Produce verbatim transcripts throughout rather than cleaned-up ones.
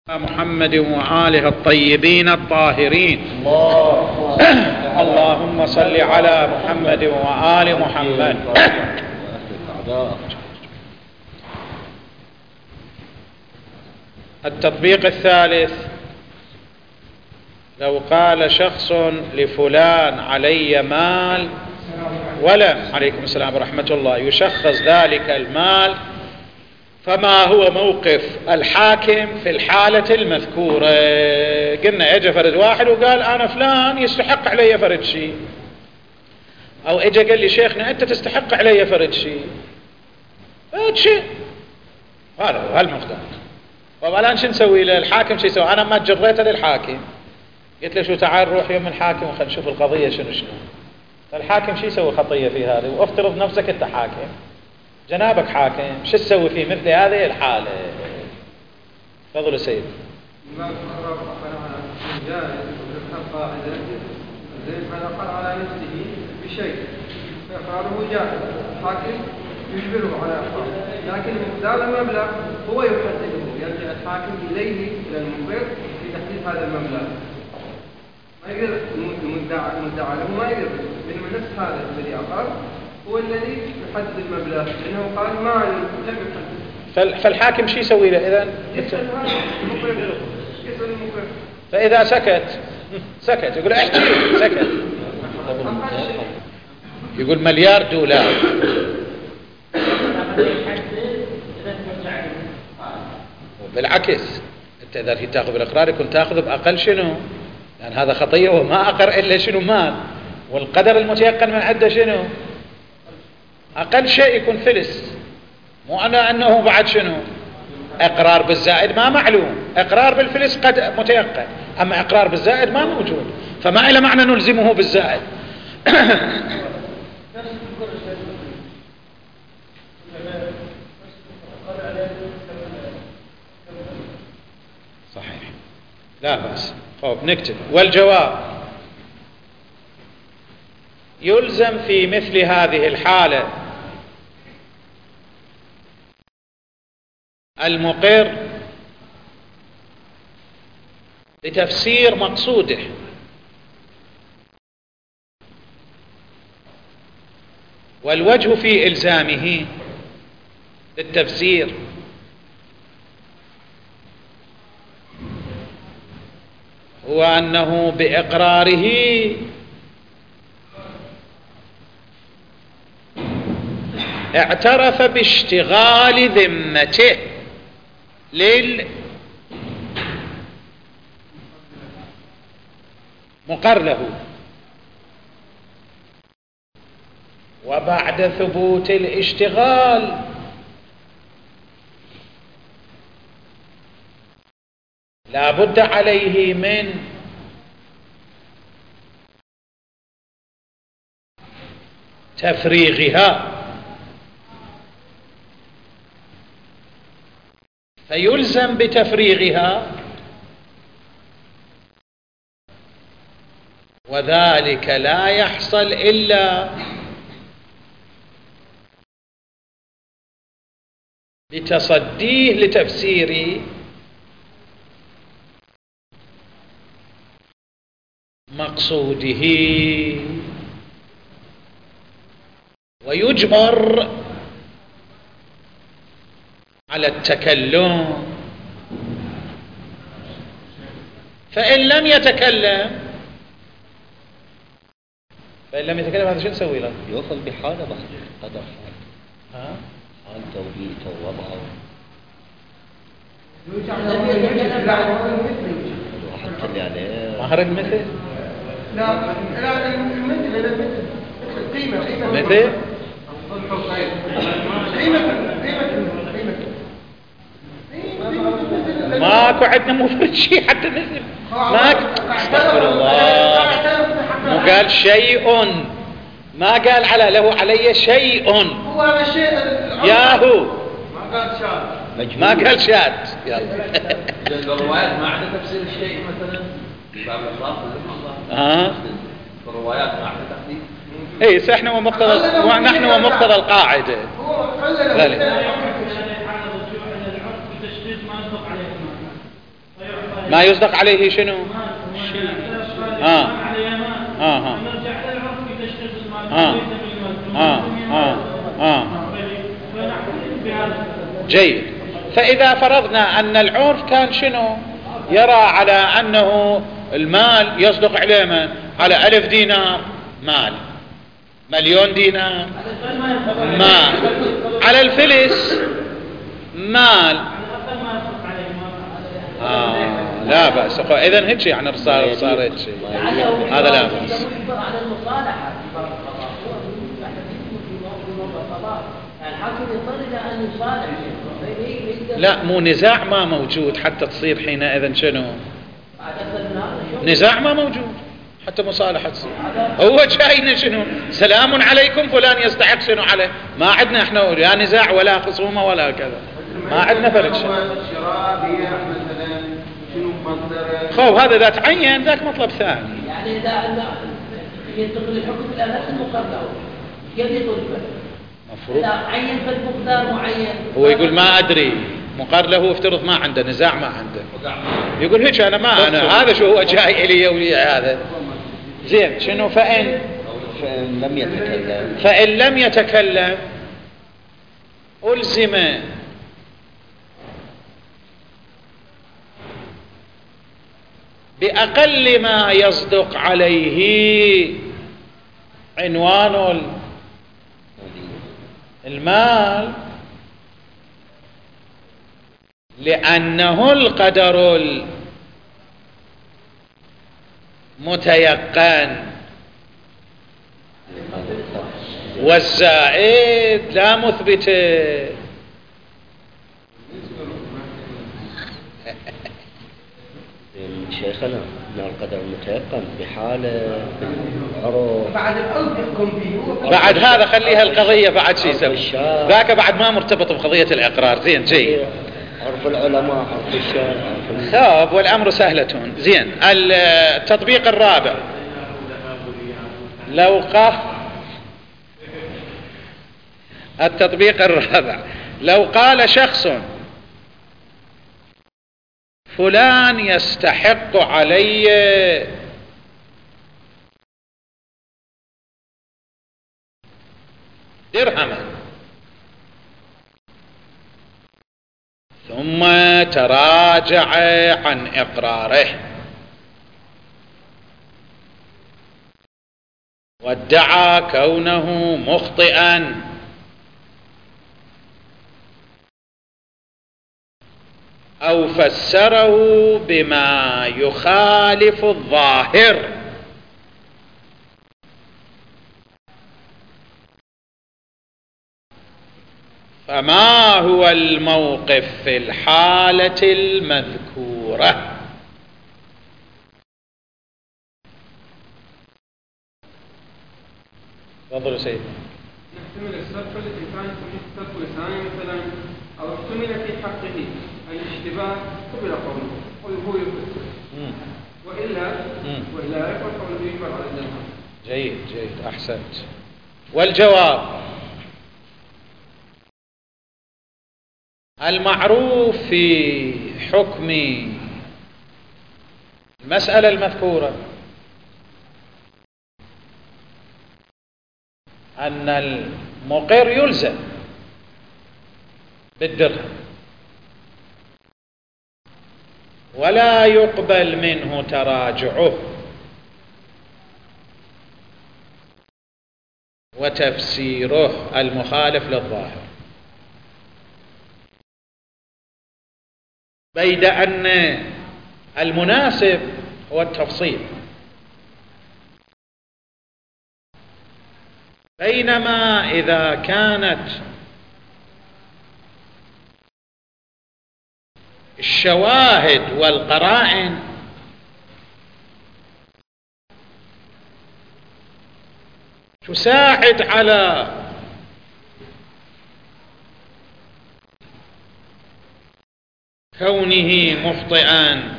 محمد وآله الطيبين الطاهرين. اللهم صل على محمد وآل محمد. التطبيق الثالث: لو قال شخص لفلان علي مال ولم عليكم السلام ورحمة الله يشخص ذلك المال، فما هو موقف الحاكم في الحالة المذكورة؟ قلنا اجى فرد واحد وقال انا فلان يستحق علي فرد شيء، او اجى قال لي شيخنا انت تستحق علي فرد شيء، فرد شيء هذا هو هالمقدار. والان شو نسوي له؟ الحاكم شو يسوي؟ انا ما جريته للحاكم، قلت له شو تعال روح يوم الحاكم وخلينا نشوف القضية شنو شنو. فالحاكم شو يسوي خطية في هذه؟ وافترض نفسك انت حاكم، جنابك حاكم، شو تسوي في مثل هذه الحالة؟ تفضل يا سيد. ما تقرر على الجائز القاعدة من أقر على نفسه بشيء فإقراره جائز، الحاكم يجبره على إقراره، لكن مقدار المبلغ هو يحدده، يرجع الحاكم إليه إلى المقر في تحديد هذا المبلغ. ما يقدر المدعى المدعى له ما يقدر، بينما نفس هذا الذي أقر هو الذي يحدد المبلغ، لأنه قال ما لم يحدد. فالحاكم شو يسوي له إذا؟ يسأل المقر، يسأل المقر. فإذا سكت سكت يقول احكي، سكت يقول مليار دولار. بالعكس انت اذا تاخذ بالاقرار يكون تاخذ باقل شنو؟ لان هذا خطيه وما اقر الا شنو؟ مال. والقدر المتيقن من عنده شنو؟ اقل شيء يكون فلس، مو انا انه بعد شنو؟ اقرار بالزائد ما معلوم، اقرار بالفلس قد متيقن، اما اقرار بالزائد ما موجود، فما له معنى نلزمه بالزائد. صحيح، لا بأس. طيب نكتب. والجواب: يلزم في مثل هذه الحالة المقر لتفسير مقصوده، والوجه في إلزامه للتفسير هو أنه بإقراره اعترف باشتغال ذمته للمقر له، وبعد ثبوت الاشتغال لا بد عليه من تفريغها، فيلزم بتفريغها، وذلك لا يحصل إلا بتصديه لتفسير مقصوده، ويجبر على التكلم. فإن لم يتكلم فإن لم يتكلم هذا شو نسوي له؟ يوصل بحالة بس قدر ها؟ حال توبيته ووضعه. مهر المثل؟ لا لا المثل المثل قيمة قيمة مثل؟ ماكو عندنا مفرد شيء حتى مثل ماكو. استغفر الله، مو قال شيء، ما قال على له علي شيء، هو هذا الشيء ياهو ما قال شاد، ما قال شاد. يلا الروايات ما عندها تفسير الشيء مثلا باب الله ها الروايات ما عندها تحديد. اي احنا ومقتضى ونحن ومقتضى القاعده. هو قال لا لا ما يصدق عليه شنو؟ آه آه آه آه آه آه آه جيد. فإذا فرضنا أن العرف كان شنو؟ يرى على أنه المال يصدق عليه من؟ على ألف دينار مال، مليون دينار مال، على الفلس مال. آه لا بأس. إذن هيك يعني صار صار هيك هذا لا بأس. لا مو نزاع ما موجود حتى تصير حينئذ شنو؟ نزاع ما موجود حتى مصالحة تصير. هو جاينا شنو؟ سلام عليكم فلان يستحق شنو عليه. ما عندنا احنا لا نزاع ولا خصومة ولا كذا، ما عندنا فرق شنو. خوف هذا إذا تعين ذاك مطلب ثاني. يعني إذا ينتقل الحكم إلى نفس المقدار كيف يطلب؟ مفروض إذا عين في مقدار معين هو يقول ما أدري مقار له افترض ما عنده نزاع ما عنده، يقول هيك أنا ما أنا هذا شو هو جاي إلي ولي هذا زين شنو. فإن فإن لم يتكلم فإن لم يتكلم ألزم بأقل ما يصدق عليه عنوان المال، لأنه القدر المتيقن والزائد لا مثبته. شيخنا من القدر المتيقن بحالة بالعرف بعد الألف يحكم فيه بعد هذا خليها القضية بعد شيء يسوي ذاك بعد ما مرتبط بقضية الإقرار. زين جيد. عرف العلماء عرف الشارع خاب والأمر سهلة. زين التطبيق الرابع لو قال التطبيق الرابع لو قال شخص فلان يستحق علي درهما ثم تراجع عن إقراره وادعى كونه مخطئا أو فسره بما يخالف الظاهر، فما هو الموقف في الحالة المذكورة؟ تفضلوا سيدنا. يحتمل الصرف الذي كان في الصرف الثاني مثلا، أو احتمل في حقه الاشتباه قبل قوله وهو يفسر، وإلا وإلا يكون قوله يجبر على الدرهم. جيد جيد أحسنت. والجواب المعروف في حكم المسألة المذكورة أن المقر يلزم بالدرهم ولا يقبل منه تراجعه وتفسيره المخالف للظاهر، بيد أن المناسب هو التفصيل، بينما إذا كانت الشواهد والقرائن تساعد على كونه مخطئا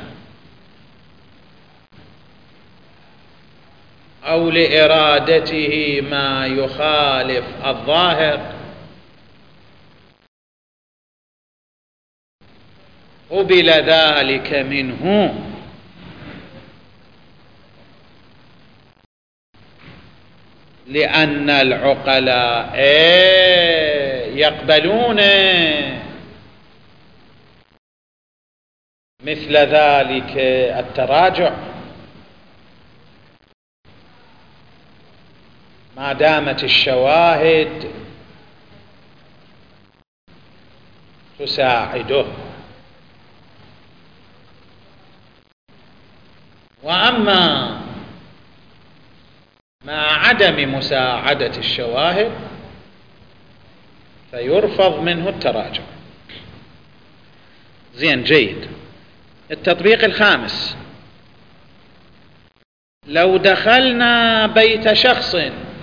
أو لإرادته ما يخالف الظاهر، قبل ذلك منه، لأن العقلاء يقبلون مثل ذلك التراجع ما دامت الشواهد تساعده. وأما مع عدم مساعدة الشواهد فيرفض منه التراجع. زين، جيد. التطبيق الخامس: لو دخلنا بيت شخص،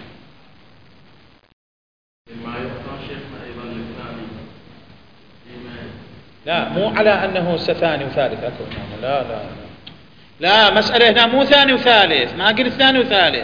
لا مو على أنه ثاني وثالث، أكو لا لا لا مسألة هنا مو ثاني وثالث، ما قلت ثاني وثالث،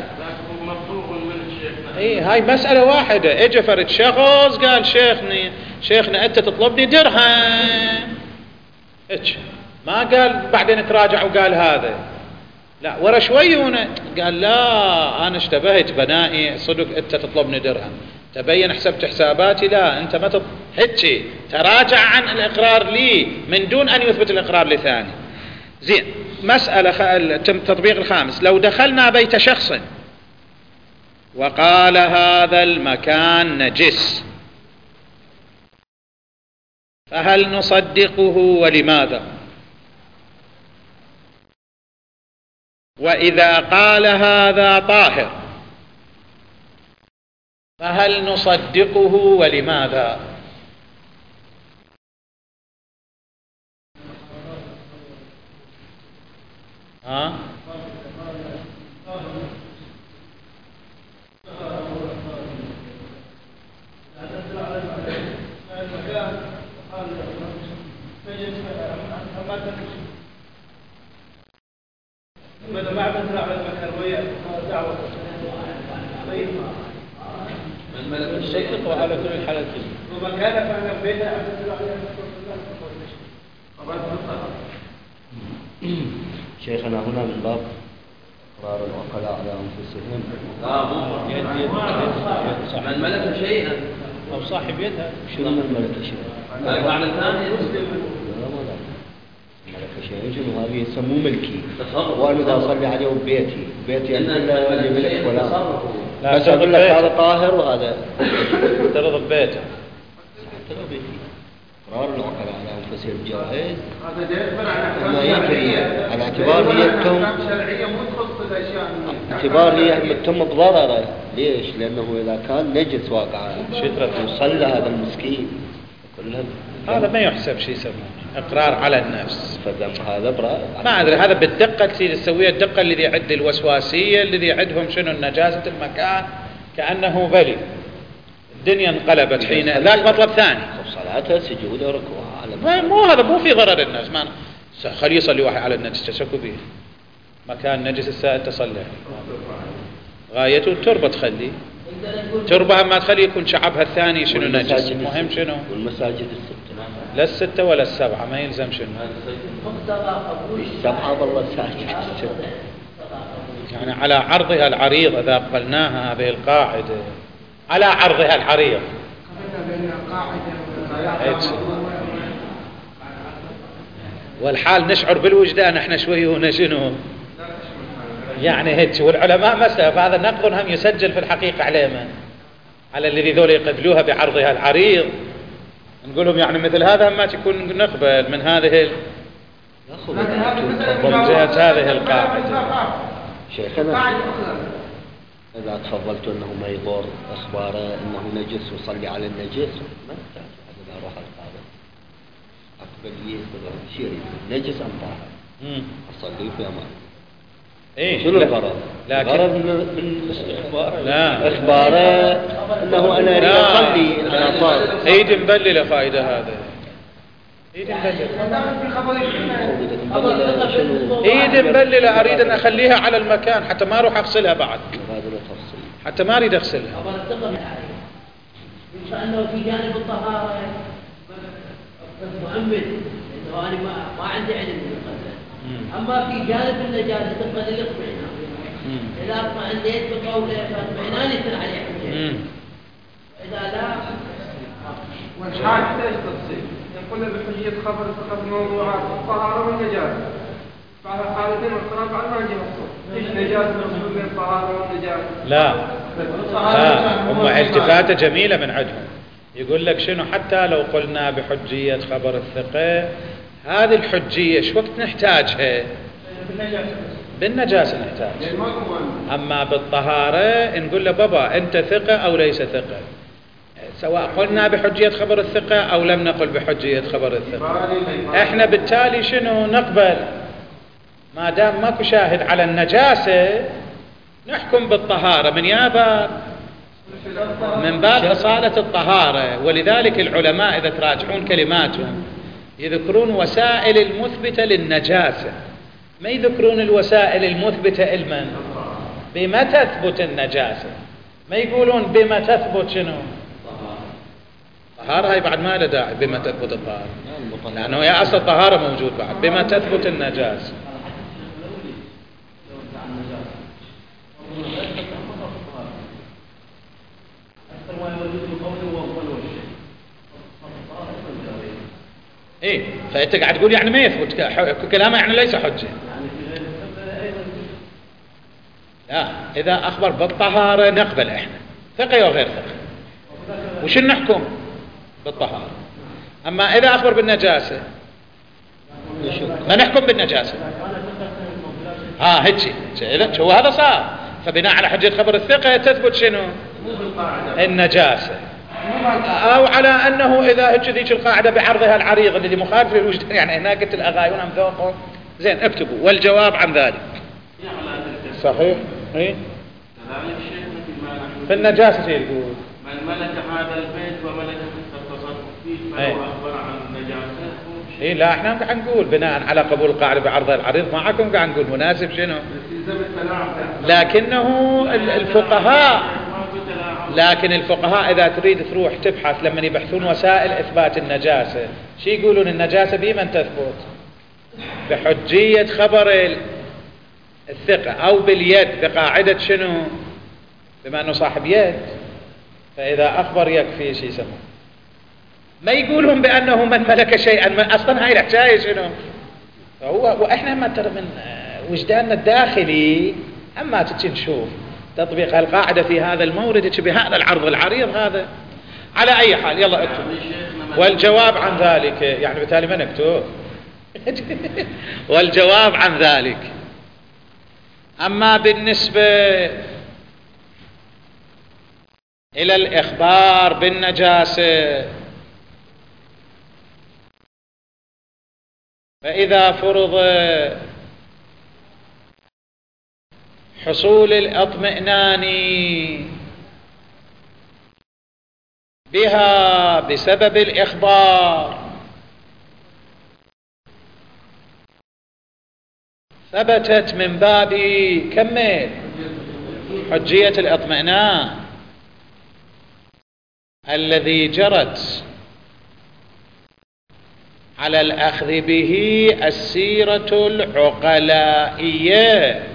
اي هاي مسألة واحدة. اجى فرد شخص قال شيخني شيخنا انت تطلبني درهم، ايش ما قال بعدين تراجع وقال هذا، لا ورا شوي هنا قال لا انا اشتبهت بنائي صدق انت تطلبني درهم، تبين حسبت حساباتي، لا انت ما تط... هيك تراجع عن الاقرار لي من دون ان يثبت الاقرار لثاني. زين، مسألة خ... التطبيق الخامس: لو دخلنا بيت شخص وقال هذا المكان نجس، فهل نصدقه ولماذا؟ وإذا قال هذا طاهر فهل نصدقه ولماذا؟ ها؟ ماذا ما عبدنا على المكان وهي دعوة من ملك الشيء على كل الحالات ومكان فأنا بينا عبدنا على شيخنا هنا من باب إقرار العقلاء على أنفسهم. لا مو من ملك شيئا أو صاحب يدها. شنو من ملك شيئا؟ المعنى الثاني ملك شيئا شنو هذه يسموه ملكي، وأنا إذا أصلي عليه ببيتي بيتي اللي ملك فلان، بس أقول لك هذا طاهر وهذا افترض ببيته. افترض بيتي. إقرار العقلاء على أنفسهم جائز، هذا يدخل على ما يجري على اعتبار نيتهم شرعية مو تخص الأشياء، اعتبار نيتهم بضرره. ليش؟ لأنه إذا كان نجس واقع يصلى هذا المسكين كلها، هذا ما يحسب شيء يسمونه إقرار على النفس، فذم هذا براء. ما أدري هذا بالدقة اللي تسويها، الدقة الذي يعد الوسواسية الذي يعدهم شنو النجاسة المكان، كأنه بلي الدنيا انقلبت حين ذاك مطلب ثاني. صلاته سجود وركوع، مو هذا مو في ضرر الناس، ما خليه يصلي واحد على النجس تشكوا به مكان نجس السائل تصلي غايته التربة، تخلي تربة ما تخلي يكون شعبها الثاني شنو نجس، المهم شنو والمساجد الستة لا الستة ولا السبعة ما يلزم شنو السبعة والله ساجد الستة، يعني على عرضها العريض إذا قبلناها هذه القاعدة على عرضها العريض والحال نشعر بالوجدان احنا شوي هنا شنو يعني هيك. والعلماء مثلا فهذا نقض هم يسجل في الحقيقة على من؟ على الذي ذول يقبلوها بعرضها العريض، نقول لهم يعني مثل هذا ما تكون نقبل من هذه من جهة هذه القاعدة. شيخنا إذا تفضلت أنه ما يضر أخباره أنه نجس وصلي على النجس ما تحتاج إذا أروح القاضي أقبل يقول شيري نجس أم طاهر أصلي في أمان. إيه شنو الغرض؟ لكن الغرض من الاستخبار، لا إخباره أنه أنا أريد أصلي أنا صار عيد مبللة فائدة هذا عيد مبللة عيد مبللة أريد أن أخليها على المكان حتى ما أروح أغسلها بعد، حتى ما أريد أغسلها. أنه في جانب الطهارة مؤمن وأنا ما ما عندي علم بالقدر. أما في جانب النجاسة تبقى للاطمئنان. إذا اطمئنيت بقوله فاطمئنان يصير عليه حجة. إذا لا والحاجة ايش تصير؟ يقول بحجية خبر خبر موضوعات الطهارة والنجاسة. بعد الحالتين والصلاة بعد ما نجي مقصود. ايش نجاسة مقصود بين الطهارة والنجاسة؟ لا لا هم التفاتة جميلة من عندهم. يقول لك شنو حتى لو قلنا بحجية خبر الثقة هذه الحجية شو وقت نحتاجها؟ بالنجاسة نحتاج. أما بالطهارة نقول له بابا أنت ثقة أو ليس ثقة، سواء قلنا بحجية خبر الثقة أو لم نقل بحجية خبر الثقة. احنا بالتالي شنو نقبل؟ ما دام ماكو شاهد على النجاسة نحكم بالطهارة من يابا من باب أصالة الطهارة. ولذلك العلماء إذا تراجعون كلماتهم يذكرون وسائل المثبتة للنجاسة، ما يذكرون الوسائل المثبتة إلمن بما تثبت النجاسة، ما يقولون بما تثبت شنو طهارة. هاي بعد ما له داعي بما تثبت الطهارة، لأنه يا أصل الطهارة موجود بعد بما تثبت النجاسة. إيه فأنت قاعد تقول يعني ما يثبت كلامه يعني ليس حجة. لا إذا أخبر بالطهارة نقبل إحنا ثقة وغير ثقة. وش نحكم بالطهارة؟ أما إذا أخبر بالنجاسة ما نحكم بالنجاسة. ها هيك شو هذا صار. فبناء على حجة خبر الثقة تثبت شنو النجاسة، أو على أنه إذا هيك ذيك القاعدة بعرضها العريض اللي مخالف للوجدان. يعني هناك قلت الأغايون أم ذوقهم زين اكتبوا والجواب عن ذلك. صحيح إيه في النجاسة يقول من ملك هذا البيت وملك التصرف فيه فهو أخبر عن النجاسة. إيه لا احنا قاعد نقول بناء على قبول القاعدة بعرضها العريض معكم قاعد نقول مناسب شنو، لكنه الفقهاء لكن الفقهاء إذا تريد تروح تبحث لما يبحثون وسائل إثبات النجاسة شو يقولون النجاسة بمن تثبت؟ بحجية خبر الثقة أو باليد بقاعدة شنو بما أنه صاحب يد، فإذا أخبر يكفي شيء يسمونه. ما يقولون بأنه من ملك شيئا من أصلا هاي الحكاية شنو هو. وإحنا ما ترى من وجداننا الداخلي أما تجي نشوف تطبيق القاعدة في هذا المورد بهذا العرض العريض هذا. على أي حال يلا اكتب والجواب عن ذلك، يعني بالتالي ما نكتب والجواب عن ذلك. أما بالنسبة إلى الإخبار بالنجاسة فإذا فرض حصول الاطمئنان بها بسبب الإخبار ثبتت من باب كمل حجية الاطمئنان الذي جرت على الأخذ به السيرة العقلائية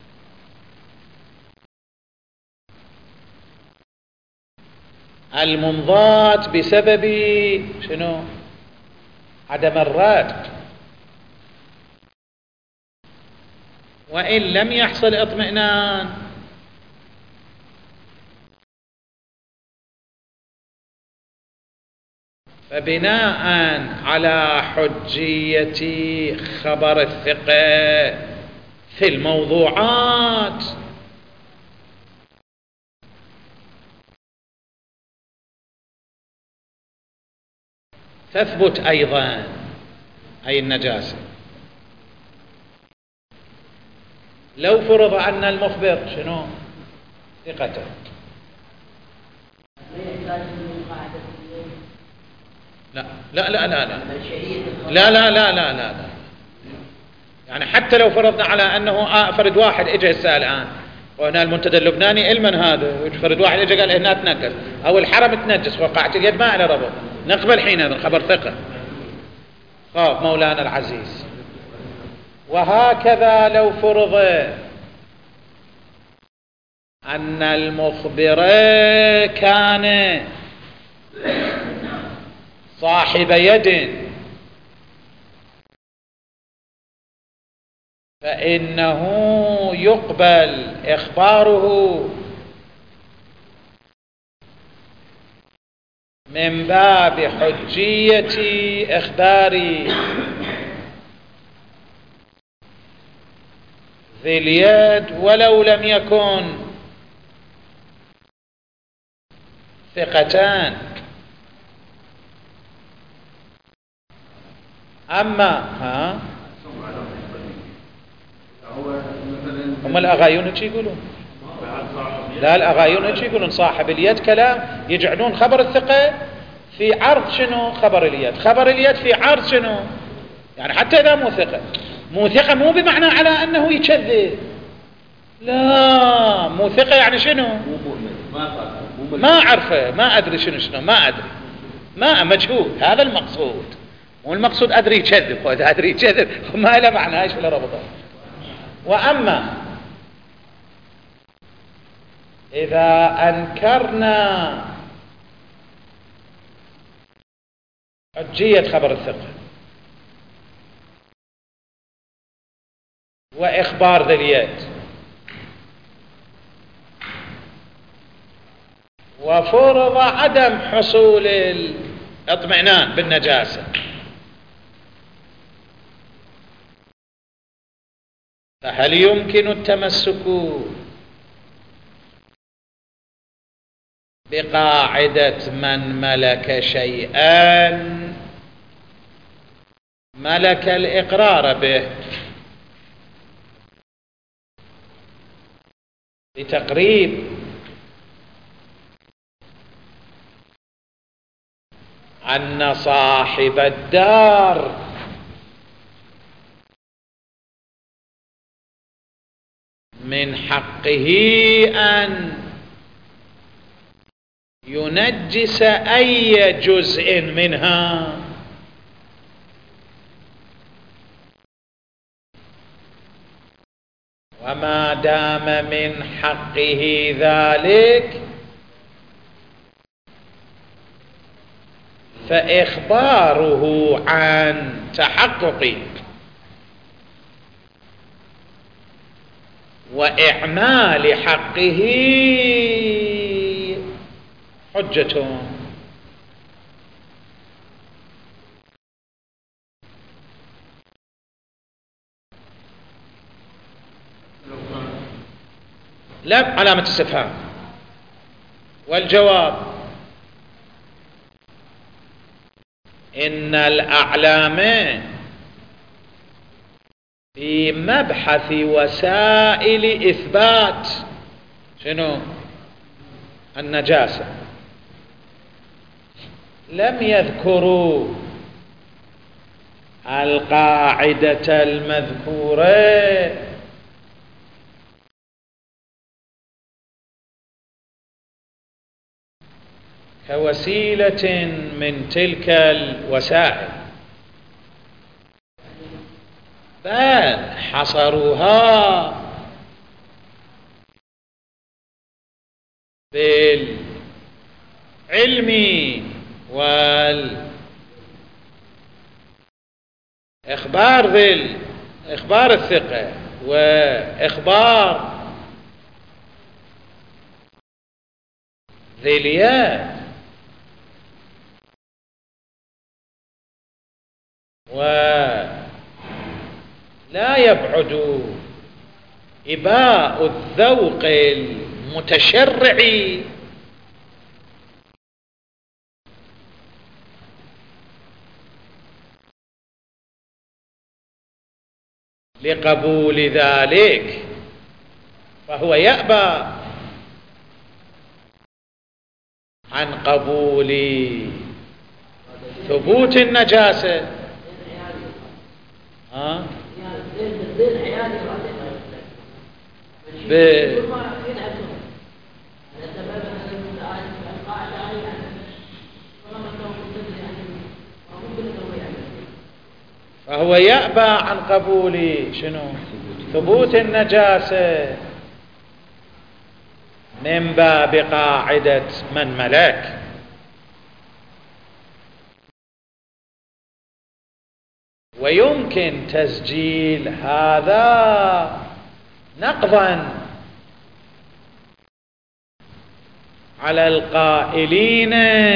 المنضات بسبب شنو عدم الرد. وإن لم يحصل اطمئنان فبناء على حجية خبر الثقة في الموضوعات تثبت أيضا أي النجاسة. لو فرض أن المخبر شنو ثقته لا لا لا لا لا لا لا لا لا لا يعني حتى لو فرضنا على أنه فرد واحد إجا الساعة الآن وهنا المنتدى اللبناني علما هذا فرد واحد إجا قال هنا تنجس أو الحرم تنجس وقعت اليد ما على ربط نقبل حين هذا الخبر ثقة. خاف مولانا العزيز. وهكذا لو فرض أن المخبر كان صاحب يد فإنه يقبل إخباره من باب حجية إخبار ذي اليد ولو لم يكن ثقتان. أما ها هم الأغايون ايش يقولون؟ لا الأغايون ايش يقولون؟ صاحب اليد كلام يجعلون خبر الثقة في عرض شنو؟ خبر اليد. خبر اليد في عرض شنو؟ يعني حتى إذا مو ثقة، مو ثقة مو بمعنى على أنه يكذب، لا مو ثقة يعني شنو؟ ما أعرفه، ما أدري شنو شنو، ما أدري، ما مجهول، هذا المقصود. مو المقصود أدري يكذب، إذا أدري يكذب ما له معنى، إيش ولا ربطه. وأما إذا أنكرنا حجية خبر الثقة وإخبار ذي اليد وفرض عدم حصول الاطمئنان بالنجاسة، فهل يمكن التمسك بقاعدة من ملك شيئا ملك الإقرار به لتقريب أن صاحب الدار من حقه أن ينجس أي جزء منها، وما دام من حقه ذلك فإخباره عن تحقق وإعمال حقه حجة. لا علامة استفهام. والجواب إن الأعلام في مبحث وسائل إثبات شنو؟ النجاسة لم يذكروا القاعدة المذكورة كوسيلة من تلك الوسائل، بل حصروها بالعلم والإخبار ذي إخبار الثقة وإخبار ذي اليد، ولا يبعد إباء الذوق المتشرعي لقبول ذلك، فهو يأبى عن قبول ثبوت النجاسة. ها ب فهو يأبى عن قبول شنو ثبوت النجاسة من باب قاعدة من ملك. ويمكن تسجيل هذا نقضا على القائلين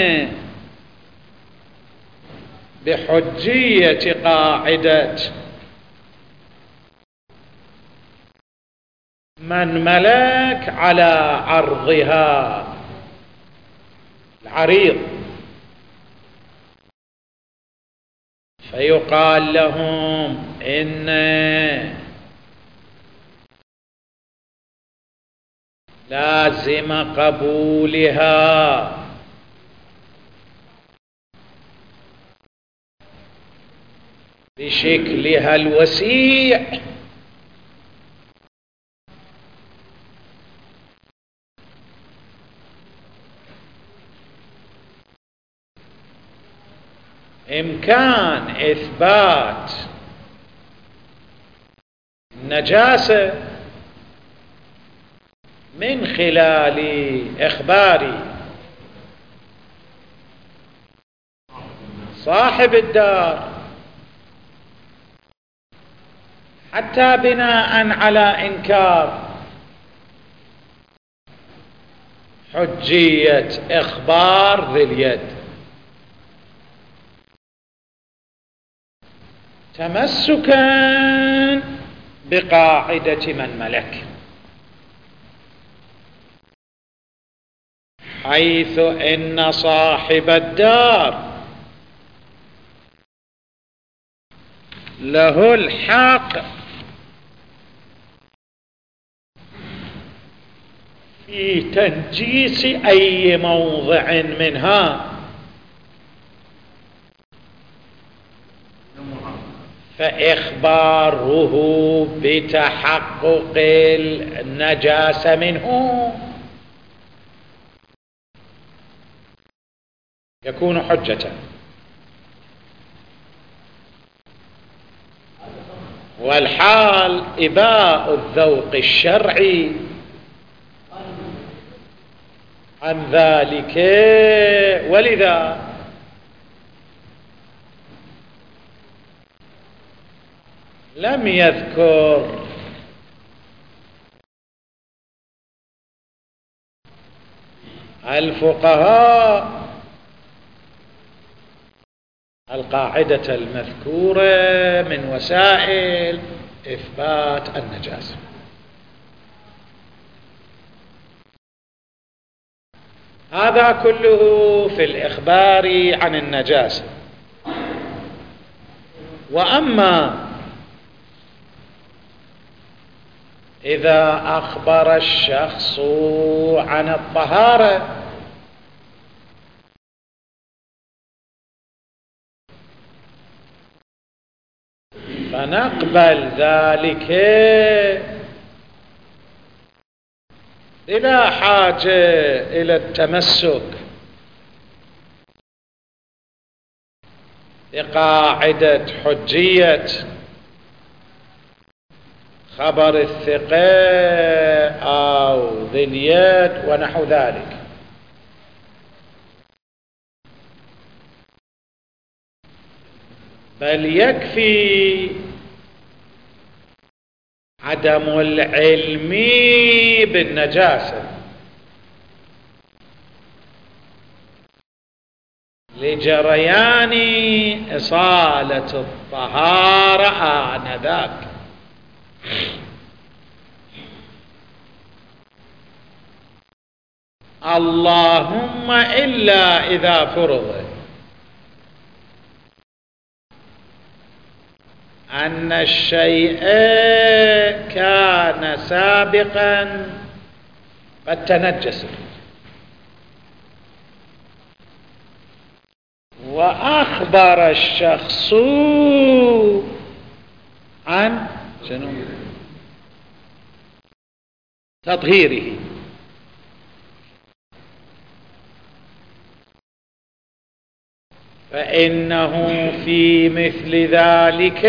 بحجية قاعدة من ملك على عرضها العريض، فيقال لهم إن لازم قبولها بشكلها الوسيع إمكان إثبات النجاسة من خلال إخبار صاحب الدار، حتى بناء على إنكار حجية إخبار ذي اليد، تمسكا بقاعدة من ملك، حيث إن صاحب الدار له الحق في تنجيس أي موضع منها، فإخباره بتحقق النجاسة منه يكون حجة. والحال إباء الذوق الشرعي عن ذلك، ولذا لم يذكر الفقهاء القاعدة المذكورة من وسائل إثبات النجاسة. هذا كله في الإخبار عن النجاسة. وأما إذا أخبر الشخص عن الطهارة فنقبل ذلك بلا حاجة إلى التمسك بقاعدة حجية خبر الثقة أو ذي اليد ونحو ذلك، بل يكفي عدم العلم بالنجاسة لجريان إصالة الطهارة آنذاك. اللهم إلا إذا فرض أن الشيء كان سابقا قد تنجس وأخبر الشخص عن شنو تطهيره، فإنه في مثل ذلك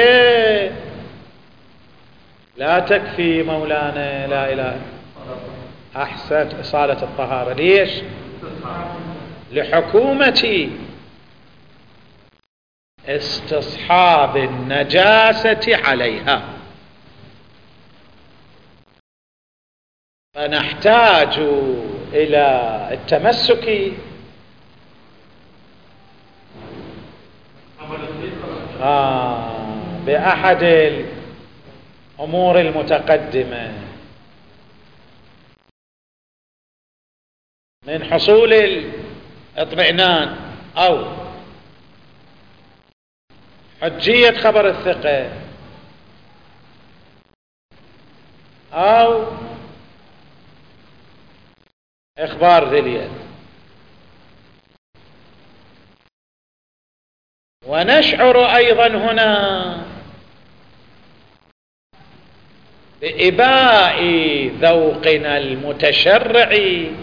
لا تكفي مولانا لا إله. أحسنت، إصالة الطهارة. ليش؟ لحكومة استصحاب النجاسة عليها، فنحتاج إلى التمسك آه بأحد الأمور المتقدمة من حصول الاطمئنان أو حجية خبر الثقة أو إخبار ذي اليد. ونشعر أيضا هنا بإباء ذوقنا المتشرع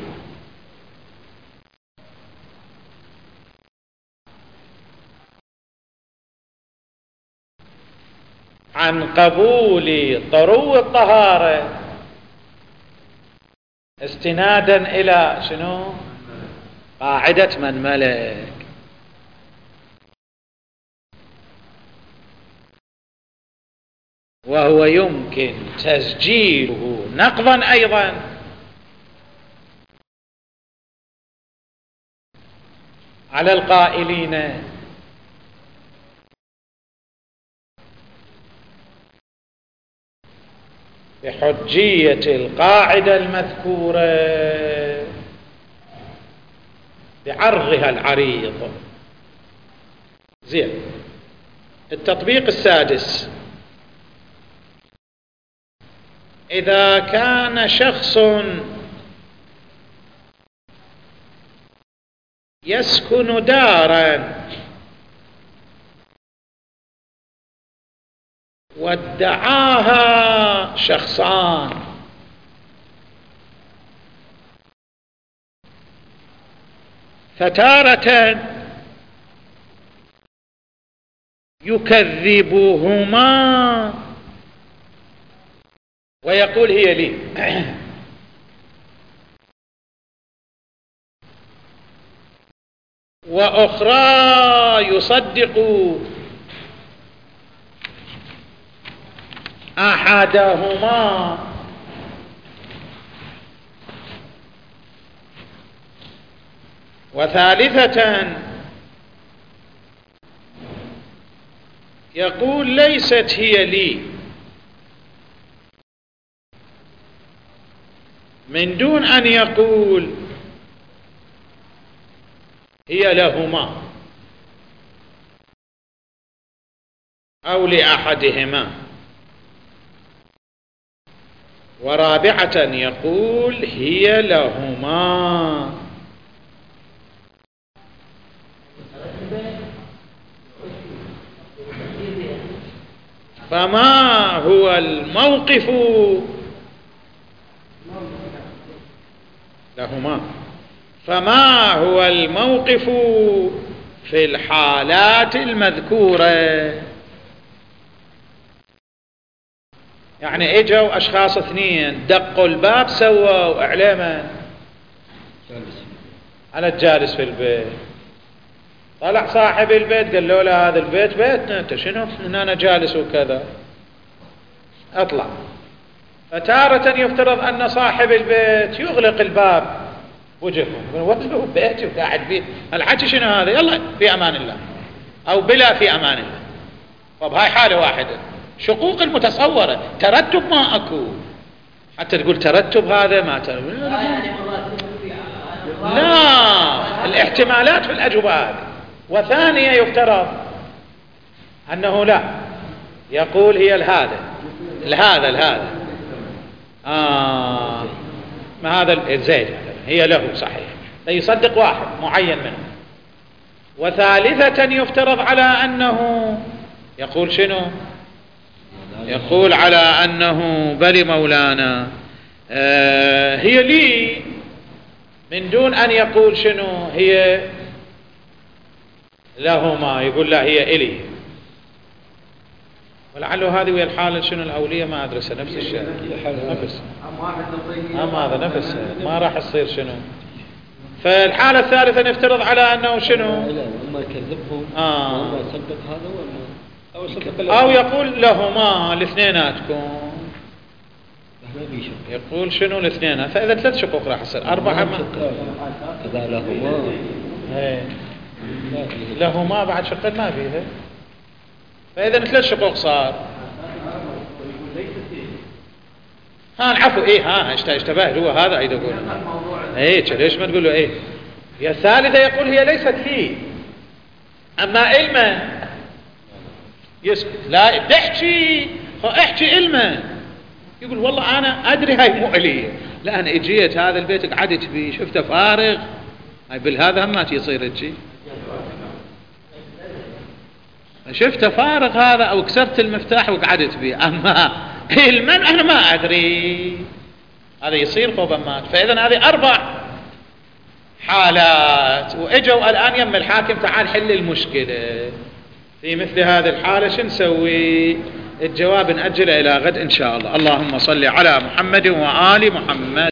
عن قبول طرو الطهارة استنادا إلى شنو؟ قاعدة من ملك. وهو يمكن تسجيله نقضا أيضا على القائلين بحجية القاعدة المذكورة بعرضها العريض. زين. التطبيق السادس: إذا كان شخص يسكن دارا وادعاها شخصان، فتارة يكذبهما ويقول هي لي، وأخرى يصدق أحدهما وثالثة يقول ليست هي لي، من دون أن يقول هي لهما أو لأحدهما. ورابعة يقول هي لهما. فما هو الموقف لهما فما هو الموقف في الحالات المذكورة؟ يعني اجوا اشخاص اثنين دقوا الباب، سووا اعلاما على الجالس في البيت. طلع صاحب البيت قال له لا هذا البيت بيتنا، انت شنو ان انا جالس وكذا، اطلع. فتارة يفترض ان صاحب البيت يغلق الباب وجههم، يقول بيتي وقاعد فيه، الحكي شنو هذا، يلا في امان الله او بلا في امان الله. طب هاي حالة واحدة. شقوق المتصورة، ترتب ما اكو، حتى تقول ترتب هذا ما ترتب. لا، الاحتمالات في الأجوبة هذه. وثانية يفترض أنه لا، يقول هي الهذا الهذا الهذا آه ما هذا الزيد هي له صحيح، فيصدق واحد معين منه. وثالثة يفترض على أنه يقول شنو؟ يقول على أنه بل مولانا آه هي لي، من دون أن يقول شنو هي لهما يقول لا هي إلي، ولعله هذه ويا الحالة شنو الأولية ما أدرسها نفس الشيء نفس أما هذا نفس ما راح يصير شنو. فالحالة الثالثة نفترض على أنه شنو اما يكذبهم آه. اما يصدق هذا ولا أو, يصدق أو يقول لهما الاثنيناتكم، يقول شنو الاثنين. فإذا ثلاث شقوق راح يصير أربعة ما إذا لهما ايه لهما بعد شقين ما فيها، فإذا ثلاث شقوق صار. ها العفو ايه ها اشتبهت هو هذا عيد اقول ايه ليش ما تقول له ايه. يا الثالثة يقول هي ليست لي اما علما يسكت، لا تحكي احكي علما، يقول والله انا ادري هاي مو لي، لا انا اجيت هذا البيت قعدت بيه شفته فارغ، هاي بالهذا هم ما يصير تجي شفته فارغ هذا او كسرت المفتاح وقعدت بيه، اما علما انا ما ادري هذا يصير فوق مات. فاذا هذه اربع حالات، واجوا الان يم الحاكم تعال حل المشكله في مثل هذه الحاله شو نسوي؟ الجواب نأجله الى غد ان شاء الله. اللهم صل على محمد وآل محمد.